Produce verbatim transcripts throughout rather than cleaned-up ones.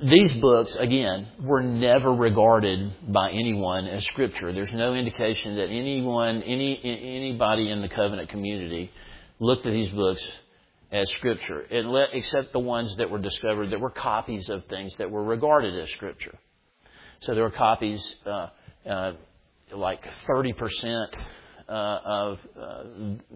these books, again, were never regarded by anyone as Scripture. There's no indication that anyone, any anybody in the covenant community looked at these books as Scripture, except the ones that were discovered that were copies of things that were regarded as Scripture. So there were copies, uh, uh, like thirty percent uh, of uh,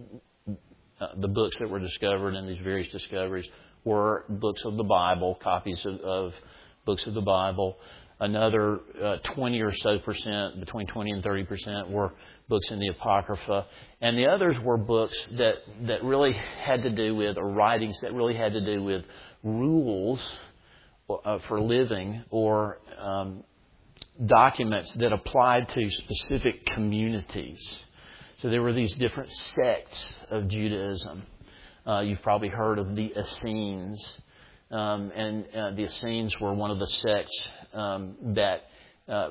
the books that were discovered in these various discoveries were books of the Bible, copies of, of books of the Bible. Another uh, twenty or so percent, between twenty and thirty percent, were books in the Apocrypha. And the others were books that, that really had to do with, or writings that really had to do with rules uh, for living, or um, documents that applied to specific communities. So there were these different sects of Judaism. Uh, you've probably heard of the Essenes. Um, and uh, the Essenes were one of the sects um, that uh,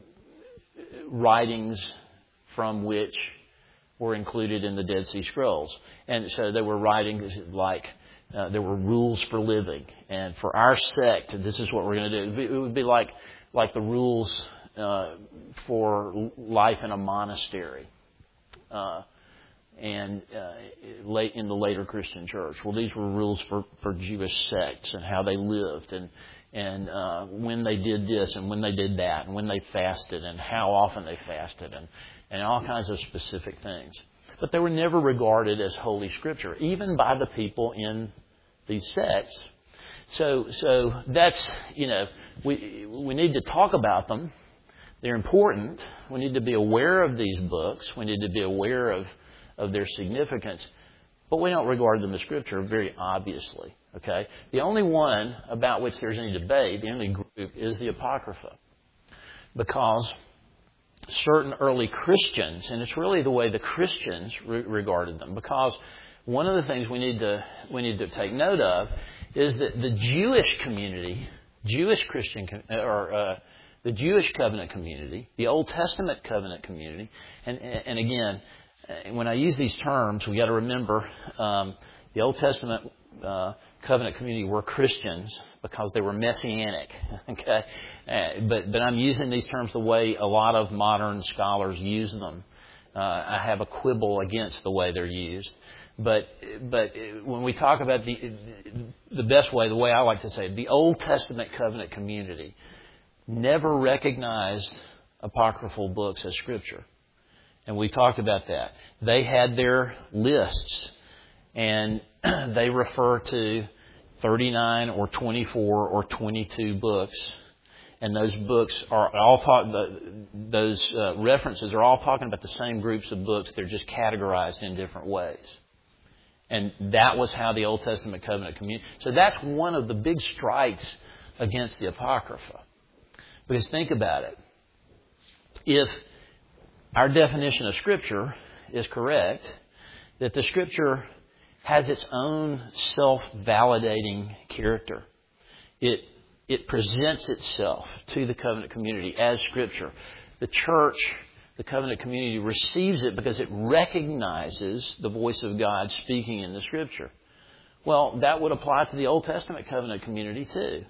writings from which were included in the Dead Sea Scrolls. And so they were writings like, uh, there were rules for living. And for our sect, this is what we're going to do. It would be like, like the rules uh, for life in a monastery. Uh, and uh, late in the later Christian church. Well, these were rules for, for Jewish sects and how they lived, and and uh, when they did this and when they did that, and when they fasted and how often they fasted, and, and all kinds of specific things. But they were never regarded as Holy Scripture, even by the people in these sects. So so that's, you know, we we need to talk about them. They're important. We need to be aware of these books. We need to be aware of of their significance, but we don't regard them as Scripture very obviously. Okay, the only one about which there's any debate, the only group, is the Apocrypha, because certain early Christians, and it's really the way the Christians re- regarded them, because one of the things we need to we need to take note of is that the Jewish community, Jewish Christian, or uh, the Jewish covenant community, the Old Testament covenant community, and and again. When I use these terms, we got to remember um, the Old Testament uh, covenant community were Christians because they were messianic. Okay, uh, but but I'm using these terms the way a lot of modern scholars use them. Uh, I have a quibble against the way they're used, but but when we talk about the the best way, the way I like to say it, the Old Testament covenant community never recognized apocryphal books as Scripture. And we talked about that. They had their lists, and they refer to thirty-nine or twenty-four or twenty-two books. And those books are all talk, those uh, references are all talking about the same groups of books. They're just categorized in different ways. And that was how the Old Testament covenant community. So that's one of the big strikes against the Apocrypha. Because think about it. If our definition of Scripture is correct, that the Scripture has its own self-validating character. It it presents itself to the covenant community as Scripture. The church, the covenant community, receives it because it recognizes the voice of God speaking in the Scripture. Well, that would apply to the Old Testament covenant community too.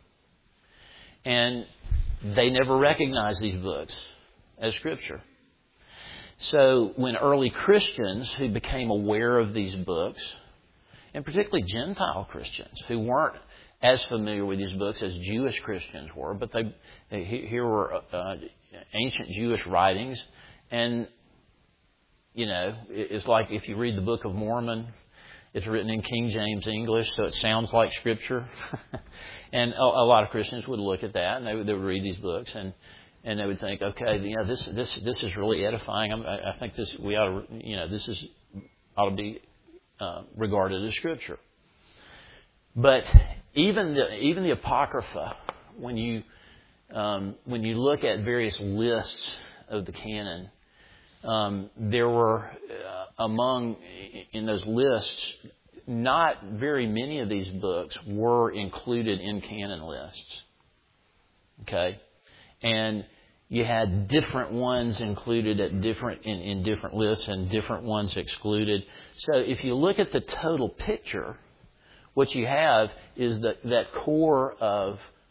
And they never recognized these books as Scripture. So when early Christians who became aware of these books, and particularly Gentile Christians who weren't as familiar with these books as Jewish Christians were, but they, they here were uh, ancient Jewish writings, and you know, it's like if you read the Book of Mormon, it's written in King James English, so it sounds like Scripture. And a, a lot of Christians would look at that, and they would, they would read these books, and And they would think, okay, you know, this this this is really edifying. I, I think this we ought to, you know, this is ought to be uh, regarded as Scripture. But even the even the Apocrypha, when you um, when you look at various lists of the canon, um, there were uh, among in those lists, not very many of these books were included in canon lists. Okay. And you had different ones included at different in, in different lists and different ones excluded. So if you look at the total picture, what you have is that, that core of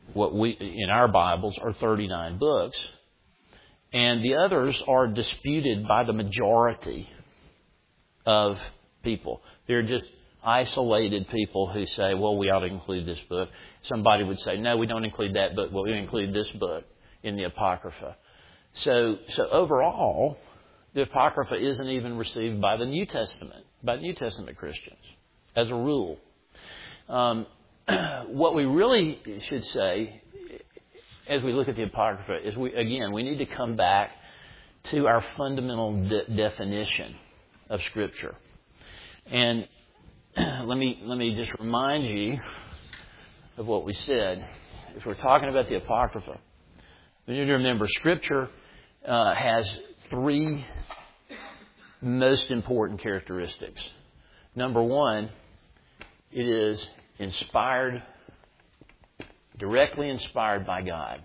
what we in our Bibles are thirty-nine books, and the others are disputed by the majority of people. They're just isolated people who say, well, we ought to include this book. Somebody would say, no, we don't include that book, but we include this book in the Apocrypha. So, so overall, the Apocrypha isn't even received by the New Testament, by New Testament Christians, as a rule. Um, what we really should say, as we look at the Apocrypha, is we again, we need to come back to our fundamental de- definition of Scripture. And let me let me just remind you of what we said. If we're talking about the Apocrypha, we need to remember Scripture uh, has three most important characteristics. Number one, it is inspired, directly inspired by God.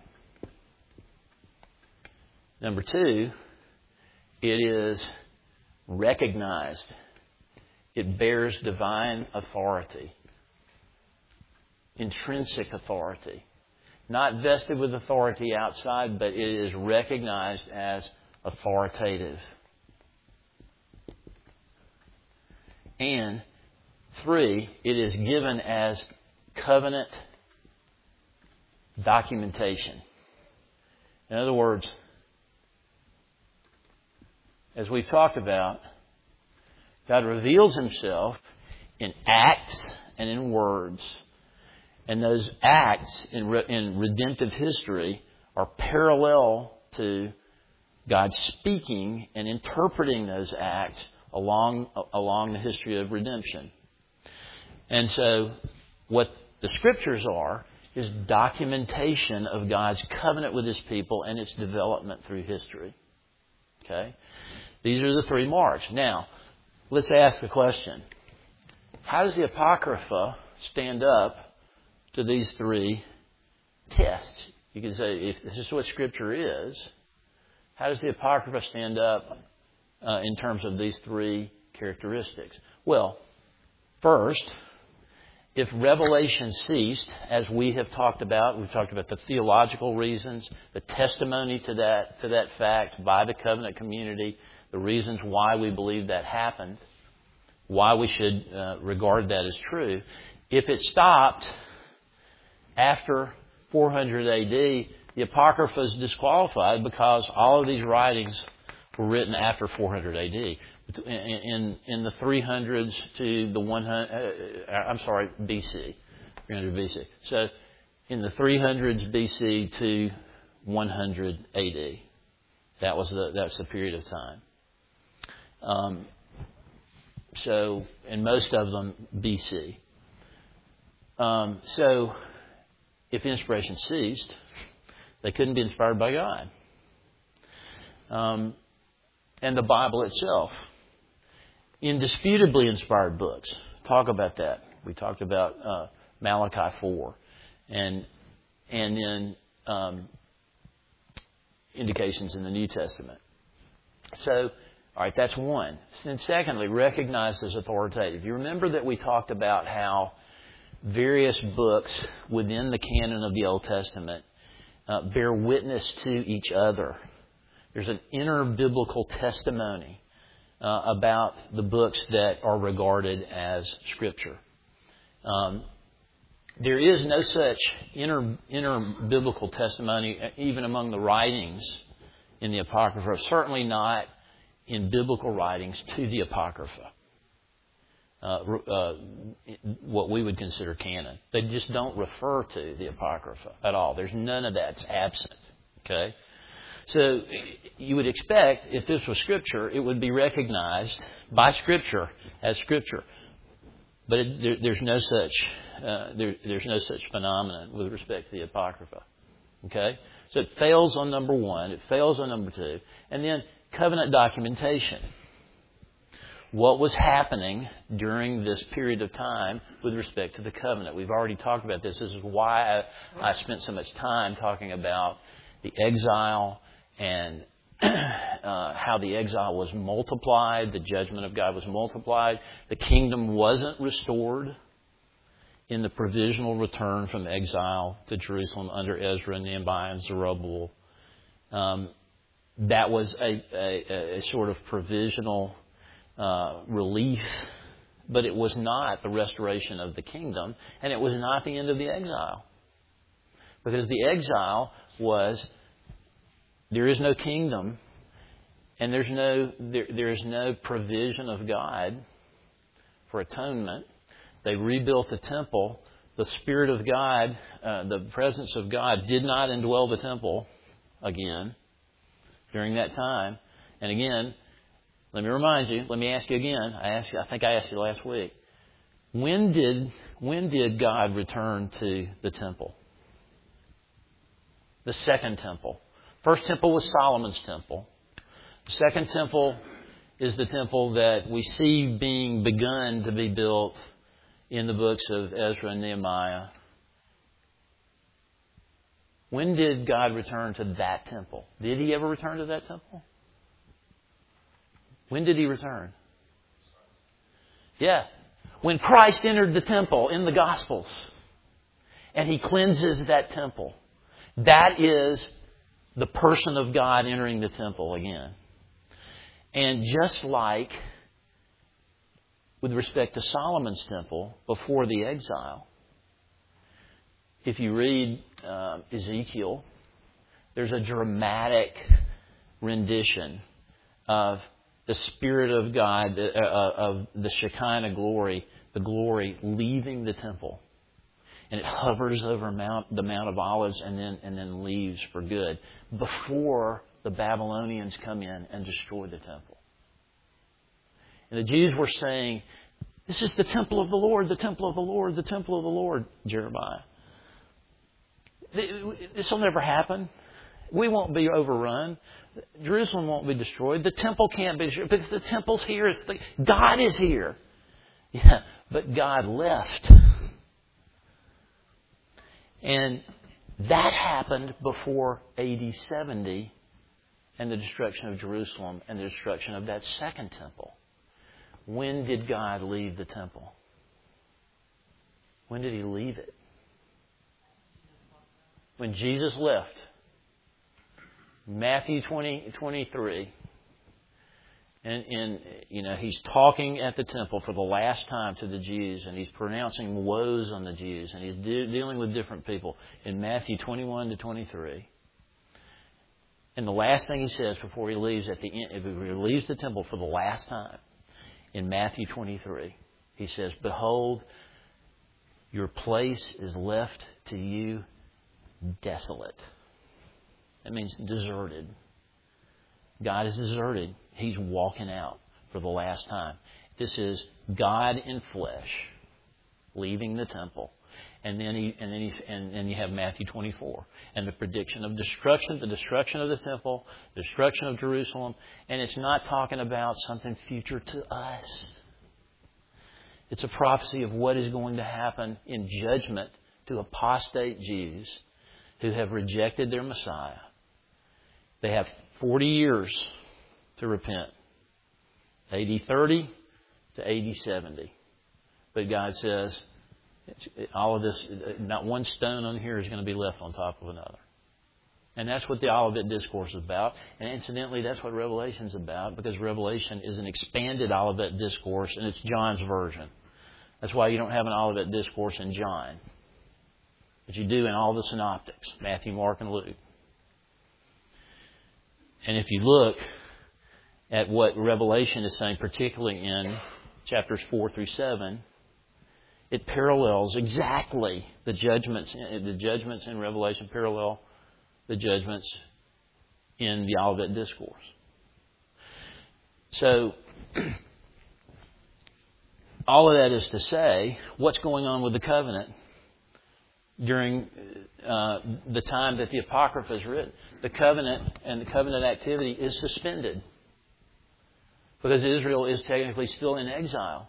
Number two, it is recognized. It bears divine authority, intrinsic authority. Not vested with authority outside, but it is recognized as authoritative. And three, it is given as covenant documentation. In other words, as we've talked about, God reveals Himself in acts and in words. And those acts in, re- in redemptive history are parallel to God speaking and interpreting those acts along, along the history of redemption. And so what the Scriptures are is documentation of God's covenant with His people and its development through history. Okay? These are the three marks. Now, let's ask the question. How does the Apocrypha stand up to these three tests? You can say, if this is what Scripture is, how does the Apocrypha stand up uh, in terms of these three characteristics? Well, first, if revelation ceased, as we have talked about, we've talked about the theological reasons, the testimony to that, to that fact by the covenant community, the reasons why we believe that happened, why we should uh, regard that as true. If it stopped after four hundred A D, the Apocrypha is disqualified because all of these writings were written after four hundred A D. In, in, in the three hundreds to the one hundred, uh, I'm sorry, B C, three hundred B C. So in the three hundreds B C to one hundred A D, that was the that's the period of time. Um, so, and most of them B C. Um, so, if inspiration ceased, they couldn't be inspired by God. Um, and the Bible itself, indisputably inspired books. Talk about that. We talked about uh, Malachi four, and and then um, indications in the New Testament. So, all right, that's one. And secondly, recognized as authoritative. You remember that we talked about how various books within the canon of the Old Testament uh, bear witness to each other. There's an inner biblical testimony uh, about the books that are regarded as Scripture. Um, there is no such inner, inner biblical testimony even among the writings in the Apocrypha. Certainly not in biblical writings to the Apocrypha. Uh, uh, what we would consider canon. They just don't refer to the Apocrypha at all. There's none of that's absent. Okay? So you would expect if this was Scripture, it would be recognized by Scripture as Scripture. But it, there, there's no such uh, there, there's no such phenomenon with respect to the Apocrypha. Okay? So it fails on number one. It fails on number two. And then covenant documentation. What was happening during this period of time with respect to the covenant? We've already talked about this. This is why I, I spent so much time talking about the exile and uh, how the exile was multiplied. The judgment of God was multiplied. The kingdom wasn't restored in the provisional return from exile to Jerusalem under Ezra, Nehemiah, and Zerubbabel. Um, that was a, a, a sort of provisional uh, relief, but it was not the restoration of the kingdom, and it was not the end of the exile. Because the exile was, there is no kingdom, and there's no there, there is no provision of God for atonement. They rebuilt the temple. The Spirit of God, uh, the presence of God, did not indwell the temple again during that time. And again, let me remind you. Let me ask you again. I asked you, I think I asked you last week. When did when did God return to the temple? The second temple. First temple was Solomon's temple. The second temple is the temple that we see being begun to be built in the books of Ezra and Nehemiah. When did God return to that temple? Did He ever return to that temple? When did He return? Yeah. When Christ entered the temple in the Gospels and He cleanses that temple. That is the person of God entering the temple again. And just like with respect to Solomon's temple before the exile, if you read uh, Ezekiel, there's a dramatic rendition of the Spirit of God, uh, of the Shekinah glory, the glory leaving the temple. And it hovers over Mount, the Mount of Olives and then and then leaves for good before the Babylonians come in and destroy the temple. And the Jews were saying, this is the temple of the Lord, the temple of the Lord, the temple of the Lord, Jeremiah. This will never happen. We won't be overrun. Jerusalem won't be destroyed. The temple can't be destroyed. But the temple's here. It's the, God is here. Yeah, but God left. And that happened before A D seventy and the destruction of Jerusalem and the destruction of that second temple. When did God leave the temple? When did He leave it? When Jesus left. Matthew twenty, twenty-three. And, and, you know, He's talking at the temple for the last time to the Jews, and He's pronouncing woes on the Jews, and He's de- dealing with different people in Matthew twenty-one to twenty-three. And the last thing He says before He leaves at the end, if He leaves the temple for the last time, in Matthew twenty-three, He says, "Behold, your place is left to you desolate." That means deserted. God is deserted. He's walking out for the last time. This is God in flesh leaving the temple. And then he, and then he, and then you have Matthew twenty-four and the prediction of destruction, the destruction of the temple, the destruction of Jerusalem. And it's not talking about something future to us. It's a prophecy of what is going to happen in judgment to apostate Jews who have rejected their Messiah. They have forty years to repent. A D thirty to A D seventy. But God says, all of this, not one stone on here is going to be left on top of another. And that's what the Olivet Discourse is about. And incidentally, that's what Revelation is about, because Revelation is an expanded Olivet Discourse, and it's John's version. That's why you don't have an Olivet Discourse in John. But you do in all the synoptics, Matthew, Mark, and Luke. And if you look at what Revelation is saying, particularly in chapters four through seven, it parallels exactly the judgments. The judgments in Revelation parallel the judgments in the Olivet Discourse. So, all of that is to say, what's going on with the covenant during uh, the time that the Apocrypha is written? The covenant and the covenant activity is suspended because Israel is technically still in exile.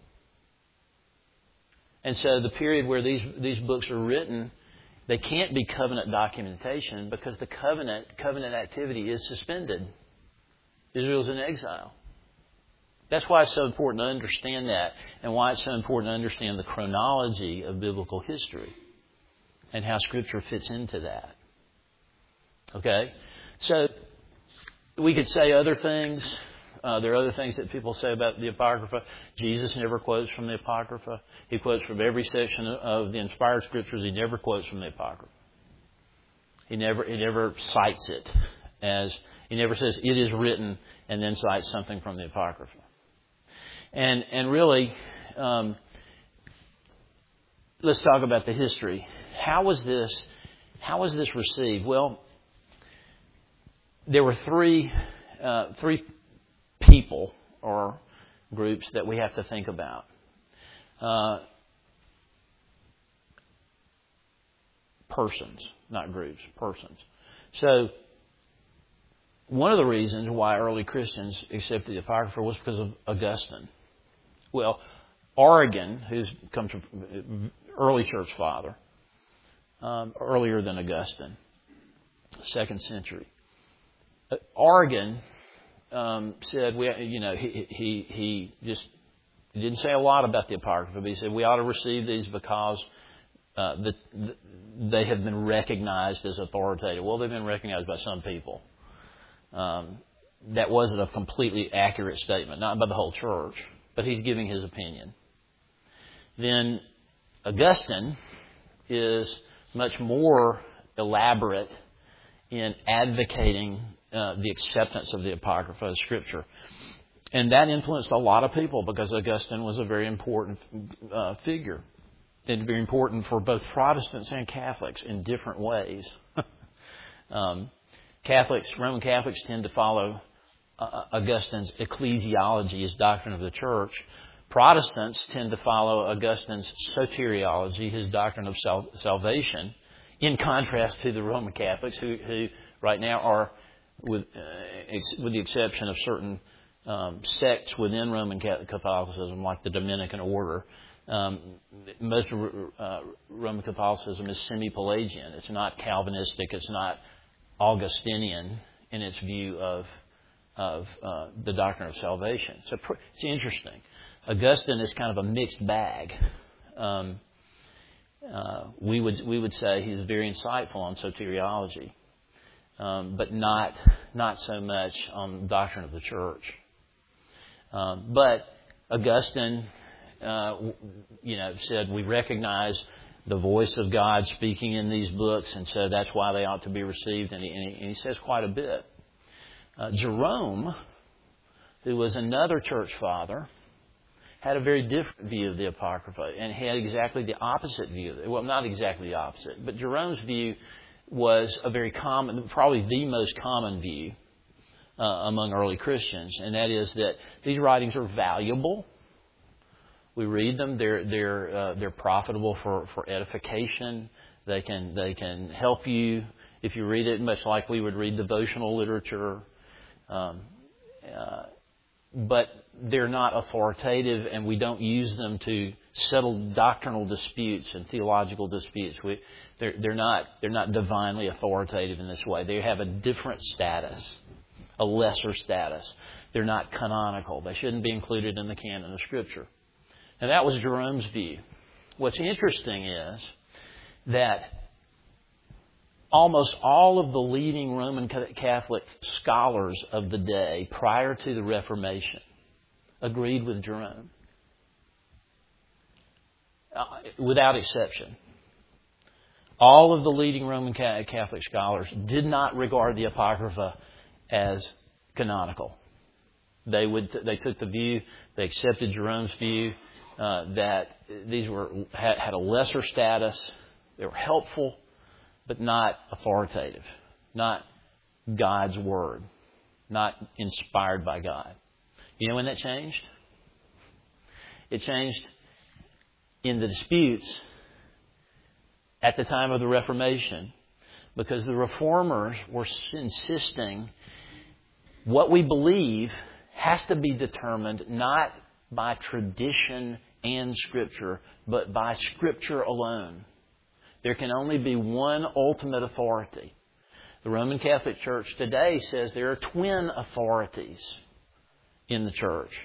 And so the period where these, these books are written, they can't be covenant documentation because the covenant covenant activity is suspended. Israel's in exile. That's why it's so important to understand that, and why it's so important to understand the chronology of biblical history and how Scripture fits into that. Okay? So, we could say other things. Uh, there are other things that people say about the Apocrypha. Jesus never quotes from the Apocrypha. He quotes from every section of the inspired Scriptures. He never quotes from the Apocrypha. He never, he never cites it as, he never says, it is written, and then cites something from the Apocrypha. And and really, um, let's talk about the history. How was this? How was this received? Well, there were three uh, three people or groups that we have to think about. Uh, persons, not groups. Persons. So, one of the reasons why early Christians accepted the Apocrypha was because of Augustine. Well, Origen, who's comes from early church father, um, earlier than Augustine, second century. Uh, Origen um, said, we, you know, he, he he just he didn't say a lot about the Apocrypha, but he said we ought to receive these because uh, the, the, they have been recognized as authoritative. Well, they've been recognized by some people. Um, that wasn't a completely accurate statement, not by the whole church. But he's giving his opinion. Then Augustine is much more elaborate in advocating uh, the acceptance of the Apocrypha as Scripture. And that influenced a lot of people because Augustine was a very important uh, figure. And very important for both Protestants and Catholics in different ways. um, Catholics, Roman Catholics tend to follow Uh, Augustine's ecclesiology, his doctrine of the church. Protestants tend to follow Augustine's soteriology, his doctrine of sal- salvation, in contrast to the Roman Catholics, who, who right now are, with uh, ex- with the exception of certain um, sects within Roman Catholicism, like the Dominican order, um, most of uh, Roman Catholicism is semi-Pelagian. It's not Calvinistic. It's not Augustinian in its view of of uh, the doctrine of salvation. So it's interesting. Augustine is kind of a mixed bag. Um, uh, we would we would say he's very insightful on soteriology, um, but not not so much on the doctrine of the church. Um, but Augustine, uh, you know, said we recognize the voice of God speaking in these books, and so that's why they ought to be received. And he, and he, and he says quite a bit. Uh, Jerome, who was another church father, had a very different view of the Apocrypha and had exactly the opposite view of it. Well, not exactly the opposite, but Jerome's view was a very common, probably the most common view uh, among early Christians, and that is that these writings are valuable. We read them; they're they're uh, they're profitable for, for edification. They can they can help you if you read it, much like we would read devotional literature. Um, uh, but they're not authoritative, and we don't use them to settle doctrinal disputes and theological disputes. We, they're, they're not they're not divinely authoritative in this way. They have a different status, a lesser status. They're not canonical. They shouldn't be included in the canon of Scripture. And that was Jerome's view. What's interesting is that almost all of the leading Roman Catholic scholars of the day prior to the Reformation agreed with Jerome, uh, without exception. All of the leading Roman Catholic scholars did not regard the Apocrypha as canonical. They would they took the view, they accepted Jerome's view uh, that these were had, had a lesser status. They were helpful, but not authoritative, not God's Word, not inspired by God. You know when that changed? It changed in the disputes at the time of the Reformation, because the Reformers were insisting what we believe has to be determined not by tradition and Scripture, but by Scripture alone. There can only be one ultimate authority. The Roman Catholic Church today says there are twin authorities in the church.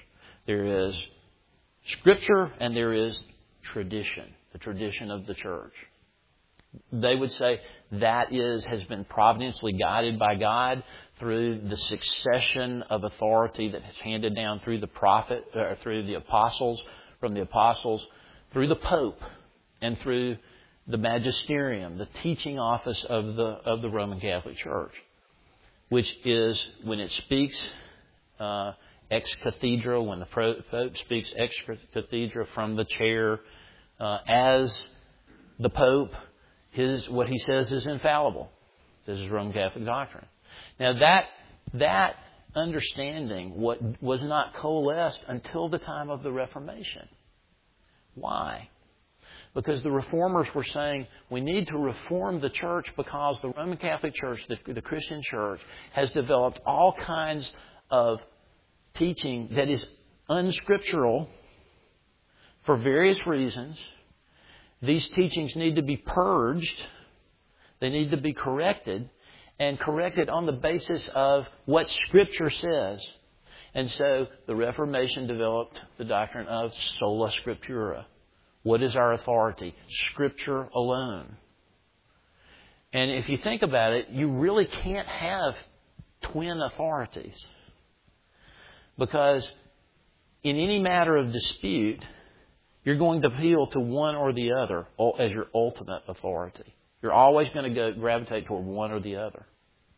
There is Scripture and there is tradition, the tradition of the church. They would say that is has been providentially guided by God through the succession of authority that is handed down through the prophet, or through the apostles, from the apostles, through the Pope, and through the magisterium, the teaching office of the of the Roman Catholic Church, which is when it speaks uh, ex cathedra, when the Pope speaks ex cathedra from the chair, uh, as the Pope. His what he says is infallible. This is Roman Catholic doctrine. Now that that understanding what was not coalesced until the time of the Reformation. Why? Because the Reformers were saying we need to reform the church because the Roman Catholic Church, the, the Christian church, has developed all kinds of teaching that is unscriptural for various reasons. These teachings need to be purged. They need to be corrected, and corrected on the basis of what Scripture says. And so the Reformation developed the doctrine of sola scriptura. What is our authority? Scripture alone. And if you think about it, you really can't have twin authorities. Because in any matter of dispute, you're going to appeal to one or the other as your ultimate authority. You're always going to go gravitate toward one or the other.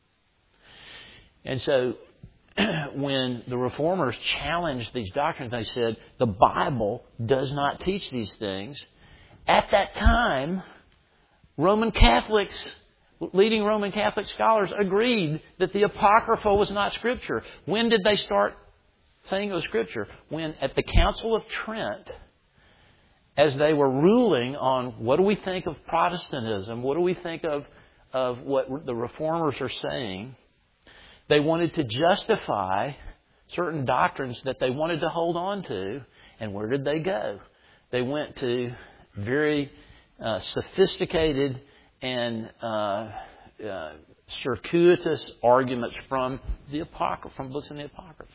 And so when the Reformers challenged these doctrines, they said, the Bible does not teach these things. At that time, Roman Catholics, leading Roman Catholic scholars agreed that the Apocrypha was not Scripture. When did they start saying it was Scripture? When at the Council of Trent, as they were ruling on what do we think of Protestantism, what do we think of, of what the Reformers are saying, they wanted to justify certain doctrines that they wanted to hold on to. And where did they go? They went to very uh, sophisticated and uh, uh, circuitous arguments from the Apocrypha, from books in the Apocrypha.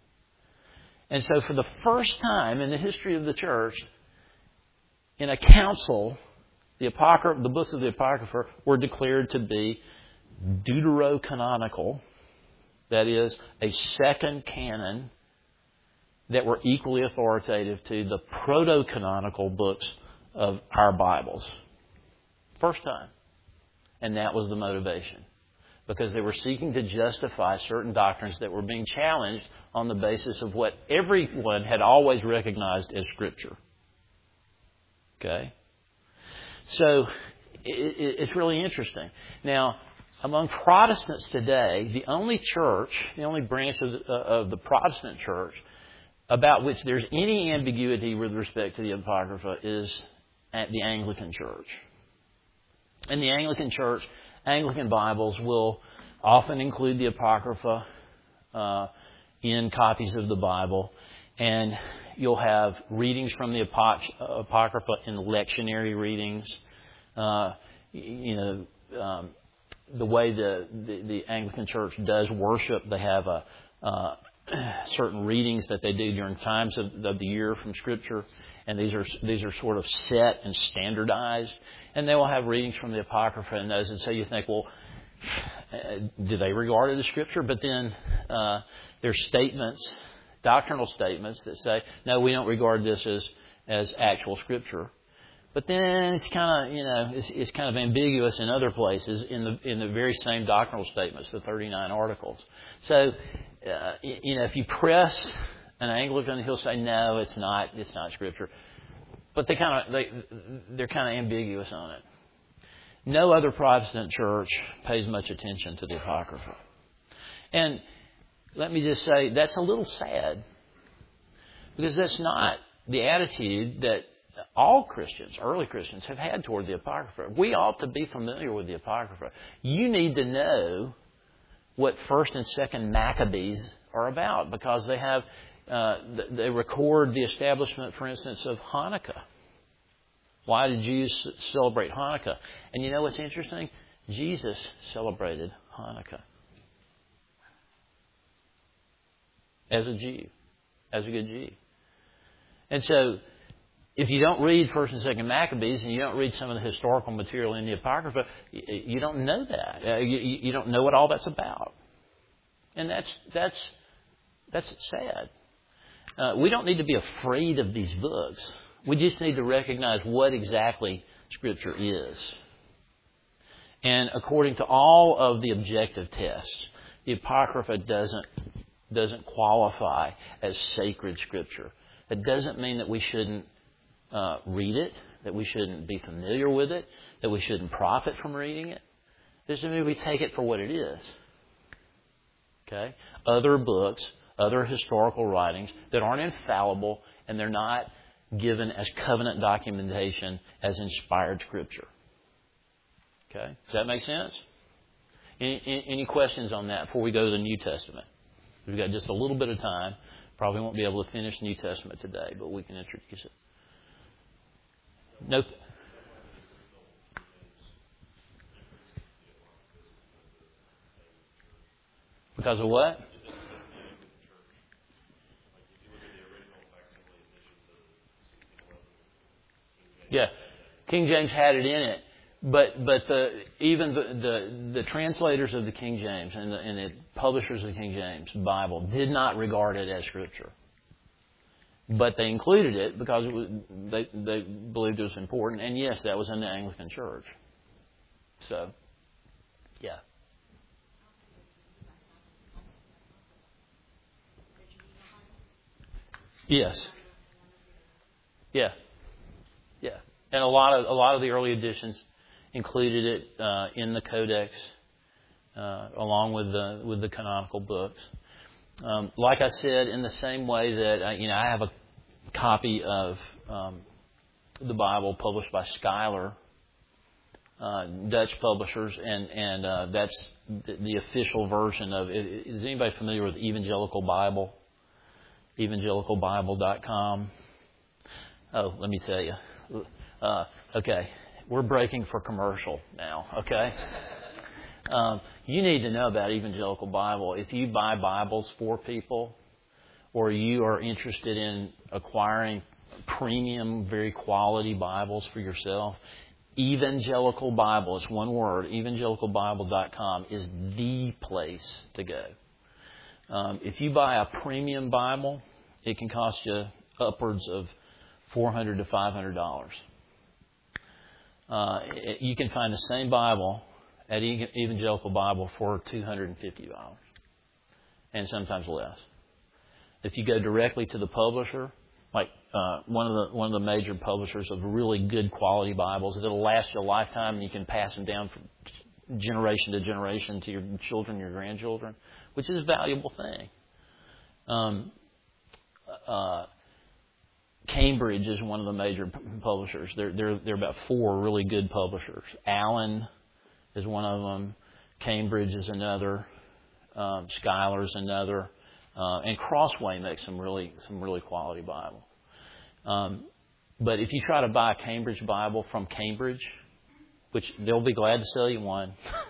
And so for the first time in the history of the church, in a council, the Apocrypha, the books of the Apocrypha were declared to be deuterocanonical. That is, a second canon that were equally authoritative to the proto-canonical books of our Bibles. First time. And that was the motivation. Because they were seeking to justify certain doctrines that were being challenged on the basis of what everyone had always recognized as Scripture. Okay? So, it's really interesting. Now, among Protestants today, the only church, the only branch of the, uh, of the Protestant church about which there's any ambiguity with respect to the Apocrypha is at the Anglican Church. In the Anglican Church, Anglican Bibles will often include the Apocrypha uh, in copies of the Bible, and you'll have readings from the Apocrypha in lectionary readings. Uh, you know, um, the way the, the, the Anglican Church does worship, they have a, uh, certain readings that they do during times of, of the year from Scripture, and these are these are sort of set and standardized. And they will have readings from the Apocrypha in those, and so you think, well, do they regard it as Scripture? But then uh, there's statements, doctrinal statements that say, no, we don't regard this as, as actual Scripture. But then it's kind of, you know, it's, it's kind of ambiguous in other places in the in the very same doctrinal statements, the thirty-nine articles. So, uh, you know, if you press an Anglican, he'll say, no, it's not, it's not Scripture. But they kind of they they're kind of ambiguous on it. No other Protestant church pays much attention to the Apocrypha. And let me just say, that's a little sad, because that's not the attitude that all Christians, early Christians, have had toward the Apocrypha. We ought to be familiar with the Apocrypha. You need to know what First and Second Maccabees are about, because they have uh, they record the establishment, for instance, of Hanukkah. Why did Jews celebrate Hanukkah? And you know what's interesting? Jesus celebrated Hanukkah as a Jew, as a good Jew. And so, if you don't read First and Second Maccabees and you don't read some of the historical material in the Apocrypha, you don't know that. You don't know what all that's about, and that's that's that's sad. Uh, we don't need to be afraid of these books. We just need to recognize what exactly Scripture is. And according to all of the objective tests, the Apocrypha doesn't doesn't qualify as sacred Scripture. That doesn't mean that we shouldn't Uh, read it, that we shouldn't be familiar with it, that we shouldn't profit from reading it. This doesn't mean we take it for what it is. Okay? Other books, other historical writings that aren't infallible and they're not given as covenant documentation as inspired Scripture. Okay? Does that make sense? Any, any questions on that before we go to the New Testament? We've got just a little bit of time. Probably won't be able to finish the New Testament today, but we can introduce it. No. Because of what? Yeah, King James had it in it, but but the even the the, the translators of the King James and the, and the publishers of the King James Bible did not regard it as Scripture. But they included it because it was, they, they believed it was important. And yes, that was in the Anglican Church. So, yeah. Yes. Yeah. Yeah. And a lot of a lot of the early editions included it uh, in the Codex, uh, along with the with the canonical books. Um, like I said, in the same way that I, you know, I have a copy of um, the Bible published by Schuyler, uh, Dutch publishers, and and uh, that's the, the official version of it. Is anybody familiar with Evangelical Bible? evangelical bible dot com. Oh, let me tell you. Uh, okay, we're breaking for commercial now. Okay. Um, you need to know about Evangelical Bible. If you buy Bibles for people, or you are interested in acquiring premium, very quality Bibles for yourself, Evangelical Bible, it's one word, evangelical bible dot com is the place to go. Um, if you buy a premium Bible, it can cost you upwards of four hundred to five hundred dollars. Uh, you can find the same Bible at Evangelical Bible for two hundred fifty dollars, and sometimes less. If you go directly to the publisher, like uh, one of the one of the major publishers of really good quality Bibles, that'll last you a lifetime, and you can pass them down from generation to generation to your children, your grandchildren, which is a valuable thing. Um, uh, Cambridge is one of the major publishers. There, there, there are about four really good publishers. Allen is one of them. Cambridge is another. Um, Schuyler is another. Uh, and Crossway makes some really some really quality Bible. Um, but if you try to buy a Cambridge Bible from Cambridge, which they'll be glad to sell you one,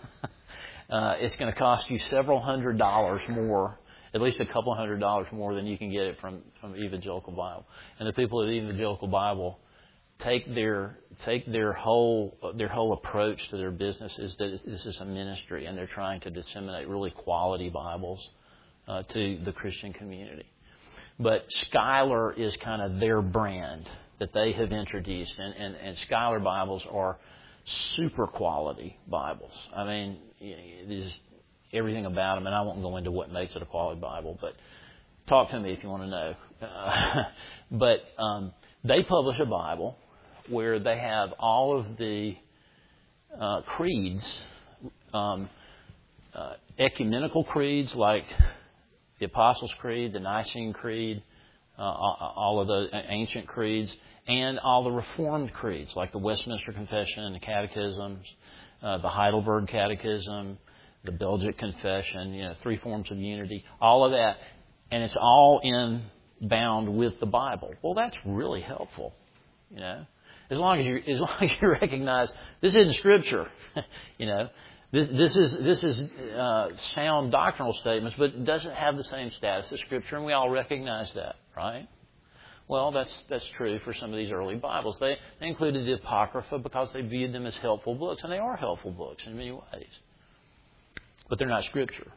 uh, it's going to cost you several hundred dollars more, at least a couple hundred dollars more than you can get it from, from Evangelical Bible. And the people at Evangelical Bible take their take their whole their whole approach to their business is that this is a ministry, and they're trying to disseminate really quality Bibles uh, to the Christian community. But Schuyler is kind of their brand that they have introduced, and, and, and Schuyler Bibles are super quality Bibles. I mean, you know, there's everything about them, and I won't go into what makes it a quality Bible, but talk to me if you want to know. Uh, but um, they publish a Bible where they have all of the uh, creeds, um, uh, ecumenical creeds like the Apostles' Creed, the Nicene Creed, uh, all of the ancient creeds, and all the Reformed creeds like the Westminster Confession, the Catechisms, uh, the Heidelberg Catechism, the Belgic Confession, you know, three forms of unity, all of that, and it's all in bound with the Bible. Well, that's really helpful, you know. As long as you as long as you recognize this isn't Scripture, you know, this this is this is uh, sound doctrinal statements, but it doesn't have the same status as Scripture, and we all recognize that, right? Well, that's that's true for some of these early Bibles. They, they included the Apocrypha because they viewed them as helpful books, and they are helpful books in many ways. But they're not Scripture.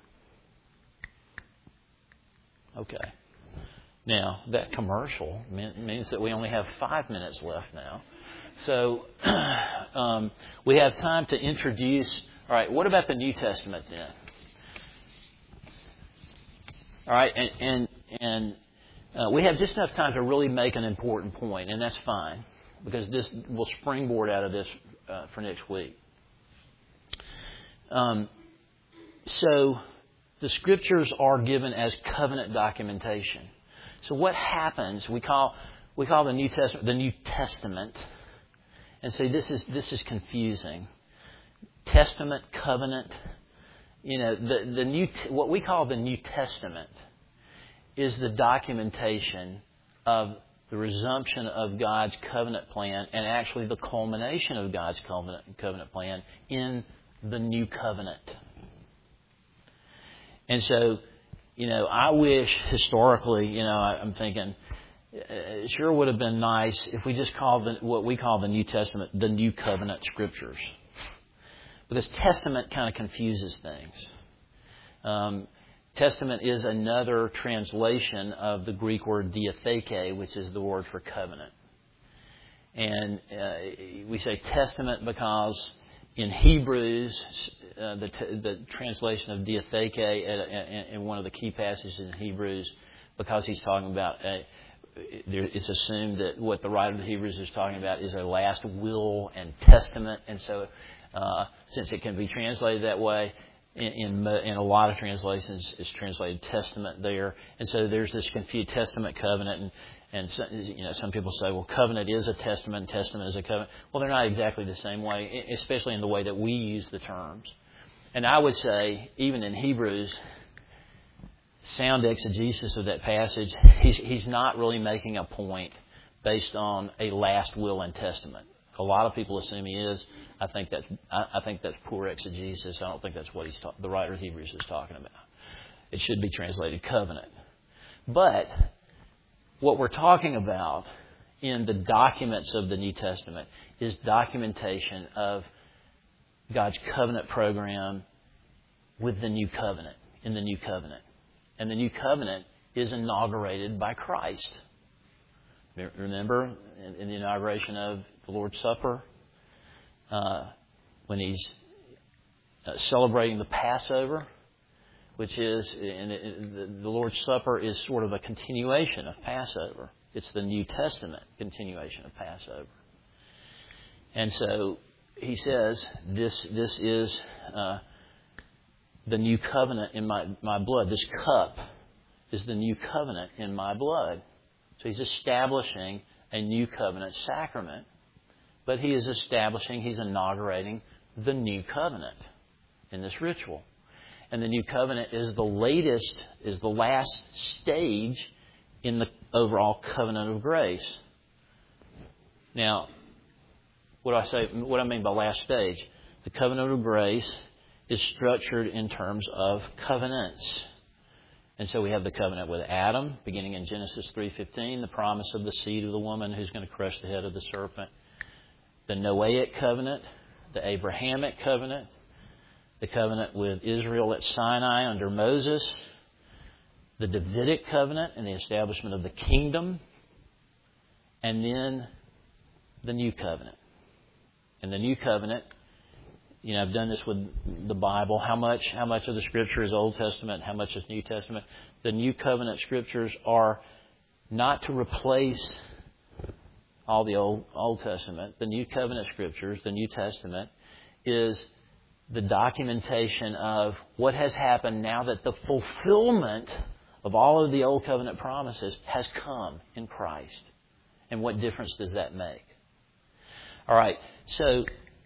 Okay. Now, that commercial means that we only have five minutes left now. So um, we have time to introduce... All right, what about the New Testament then? All right, and and, and uh, we have just enough time to really make an important point, and that's fine, because this will springboard out of this uh, for next week. Um, so the Scriptures are given as covenant documentation. So what happens? We call we call the New Testament the New Testament, and see this is this is confusing. Testament, covenant, you know, the, the new, what we call the New Testament is the documentation of the resumption of God's covenant plan and actually the culmination of God's covenant, covenant plan in the new covenant. And so, you know, I wish historically, you know, I, I'm thinking, it sure would have been nice if we just called the, what we call the New Testament the New Covenant Scriptures. Because testament kind of confuses things. Um, testament is another translation of the Greek word diatheke, which is the word for covenant. And uh, we say testament because in Hebrews, uh, the, t- the translation of diatheke at, in one of the key passages in Hebrews, because he's talking about, a, it's assumed that what the writer of the Hebrews is talking about is a last will and testament, and so Uh, since it can be translated that way, in, in in a lot of translations, it's translated testament there, and so there's this confused testament covenant, and and so, you know some people say, well, covenant is a testament, and testament is a covenant. Well, they're not exactly the same way, especially in the way that we use the terms. And I would say, even in Hebrews, sound exegesis of that passage, he's he's not really making a point based on a last will and testament. A lot of people assume he is. I think that's I, I think that's poor exegesis. I don't think that's what he's ta- the writer of Hebrews is talking about. It should be translated covenant. But what we're talking about in the documents of the New Testament is documentation of God's covenant program with the new covenant, in the new covenant. And the new covenant is inaugurated by Christ. Remember in, in the inauguration of the Lord's Supper, uh, when he's uh, celebrating the Passover, which is, and it, the, the Lord's Supper is sort of a continuation of Passover. It's the New Testament continuation of Passover. And so he says, this this is uh, the new covenant in my, my blood. This cup is the new covenant in my blood. So he's establishing a new covenant sacrament. But he is establishing, he's inaugurating the new covenant in this ritual. And the new covenant is the latest, is the last stage in the overall covenant of grace. Now, what do I say, what do I mean by last stage? The covenant of grace is structured in terms of covenants. And so we have the covenant with Adam, beginning in Genesis three fifteen, the promise of the seed of the woman who's going to crush the head of the serpent. The Noahic covenant, the Abrahamic covenant, the covenant with Israel at Sinai under Moses, the Davidic covenant and the establishment of the kingdom, and then the new covenant. And the new covenant, you know, I've done this with the Bible. How much, how much of the Scripture is Old Testament? How much is New Testament? The New Covenant Scriptures are not to replace all the Old Old Testament. The New Covenant Scriptures, the New Testament, is the documentation of what has happened now that the fulfillment of all of the Old Covenant promises has come in Christ. And what difference does that make? All right, so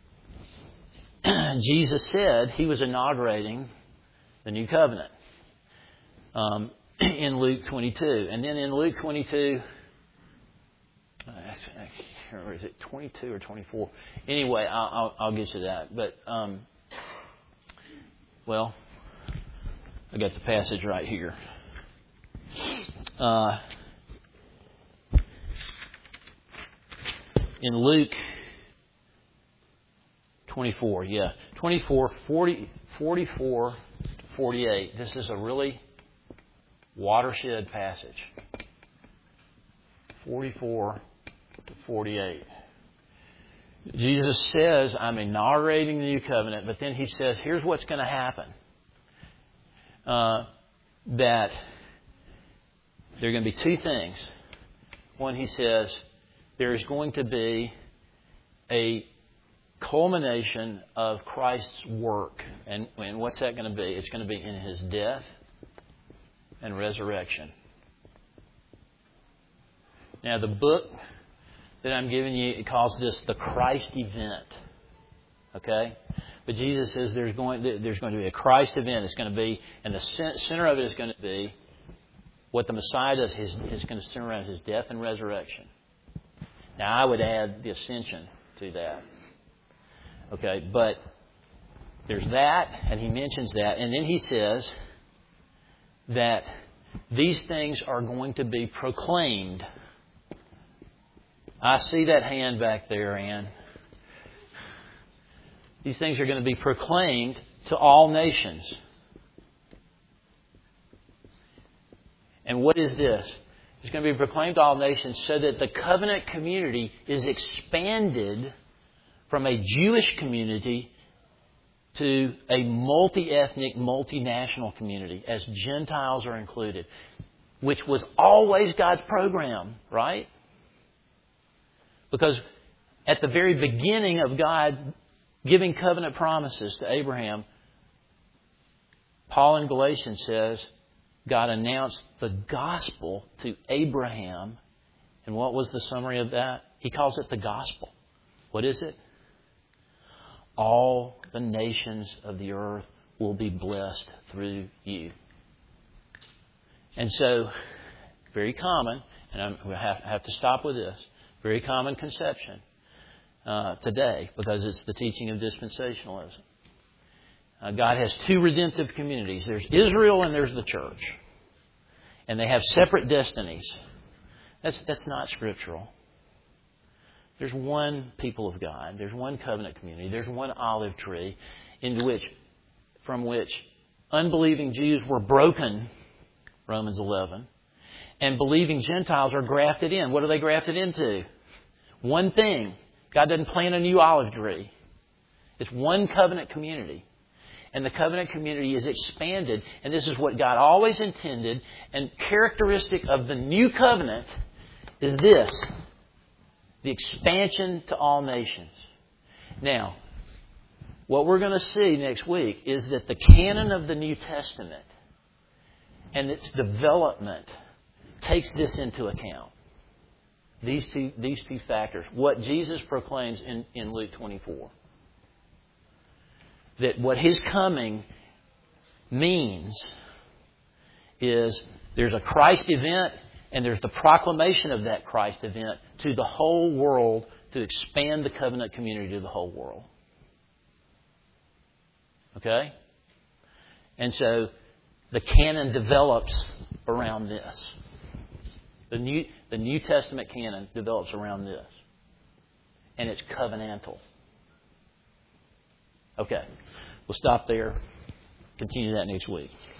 Jesus said he was inaugurating the New Covenant um, in Luke twenty-two. And then in Luke twenty-two, I can't remember, is it twenty-two or twenty-four? Anyway, I'll, I'll, I'll get you that. But, um, well, I got the passage right here. Uh, in Luke twenty-four, yeah, twenty-four, forty, forty-four, forty-eight. This is a really watershed passage. forty-four to forty-eight. Jesus says, I'm inaugurating the new covenant, but then He says, here's what's going to happen. Uh, that there are going to be two things. One, He says, there is going to be a culmination of Christ's work. And, and what's that going to be? It's going to be in His death and resurrection. Now, the book that I'm giving you, it calls this the Christ event. Okay? But Jesus says there's going to, there's going to be a Christ event. It's going to be, and the center of it is going to be what the Messiah does is, is going to center around His death and resurrection. Now, I would add the ascension to that. Okay? But there's that, and He mentions that. And then He says that these things are going to be proclaimed. I see that hand back there, Ann. These things are going to be proclaimed to all nations. And what is this? It's going to be proclaimed to all nations so that the covenant community is expanded from a Jewish community to a multi-ethnic, multinational community, as Gentiles are included, which was always God's program, right? Because at the very beginning of God giving covenant promises to Abraham, Paul in Galatians says, God announced the gospel to Abraham. And what was the summary of that? He calls it the gospel. What is it? All the nations of the earth will be blessed through you. And so, very common, and I'm, I have, have to stop with this, very common conception uh, today, because it's the teaching of dispensationalism. Uh, God has two redemptive communities. There's Israel and there's the church. And they have separate destinies. That's, that's not scriptural. There's one people of God. There's one covenant community. There's one olive tree into which, from which unbelieving Jews were broken, Romans eleven, and believing Gentiles are grafted in. What are they grafted into? One thing. God doesn't plant a new olive tree. It's one covenant community. And the covenant community is expanded. And this is what God always intended. And characteristic of the new covenant is this: the expansion to all nations. Now, what we're going to see next week is that the canon of the New Testament and its development takes this into account. These two, these two factors. What Jesus proclaims in, in Luke twenty-four. That what His coming means is there's a Christ event and there's the proclamation of that Christ event to the whole world to expand the covenant community to the whole world. Okay? And so the canon develops around this. The New, the New Testament canon develops around this. And it's covenantal. Okay. We'll stop there. Continue that next week.